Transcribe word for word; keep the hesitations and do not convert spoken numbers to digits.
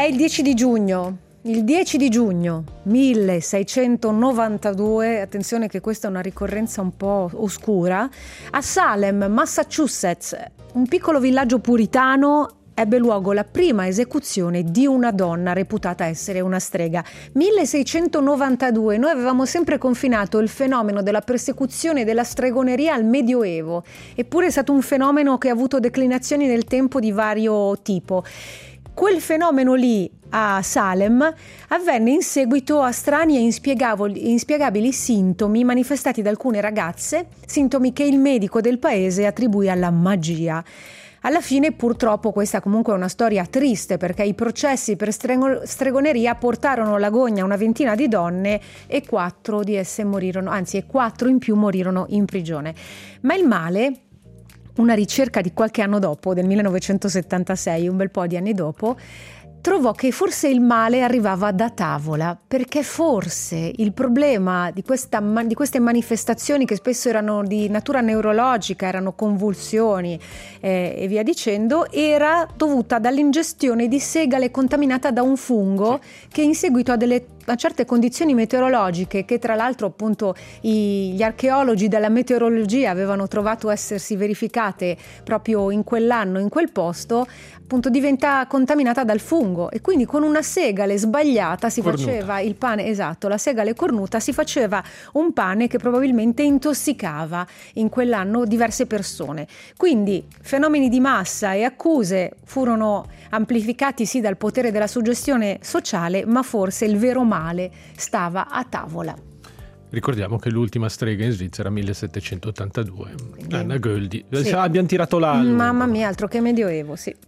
È il dieci di giugno. Il dieci di giugno milleseicentonovantadue, attenzione che questa è una ricorrenza un po' oscura, a Salem, Massachusetts, un piccolo villaggio puritano, ebbe luogo la prima esecuzione di una donna reputata essere una strega. milleseicentonovantadue, noi avevamo sempre confinato il fenomeno della persecuzione della stregoneria al Medioevo, eppure è stato un fenomeno che ha avuto declinazioni nel tempo di vario tipo. Quel fenomeno lì a Salem avvenne in seguito a strani e inspiegabili sintomi manifestati da alcune ragazze, sintomi che il medico del paese attribuì alla magia. Alla fine, purtroppo, questa comunque è una storia triste, perché i processi per stregoneria portarono all'agonia una ventina di donne e quattro di esse morirono, anzi, e quattro in più morirono in prigione. Ma il male, una ricerca di qualche anno dopo, del millenovecentosettantasei, un bel po' di anni dopo, trovò che forse il male arrivava da tavola, perché forse il problema di, questa, di queste manifestazioni, che spesso erano di natura neurologica, erano convulsioni eh, e via dicendo, era dovuta dall'ingestione di segale contaminata da un fungo che in seguito a delle a certe condizioni meteorologiche, che tra l'altro appunto i, gli archeologi della meteorologia avevano trovato essersi verificate proprio in quell'anno, in quel posto, appunto diventa contaminata dal fungo, e quindi con una segale sbagliata si cornuta. faceva il pane, esatto, la segale cornuta, si faceva un pane che probabilmente intossicava in quell'anno diverse persone. Quindi fenomeni di massa e accuse furono amplificati sì dal potere della suggestione sociale, ma forse il vero male stava a tavola. Ricordiamo che l'ultima strega in Svizzera millesettecentottantadue, Quindi, Anna Göldi. Sì. Abbiamo tirato là. Mamma mia, altro che medioevo, sì.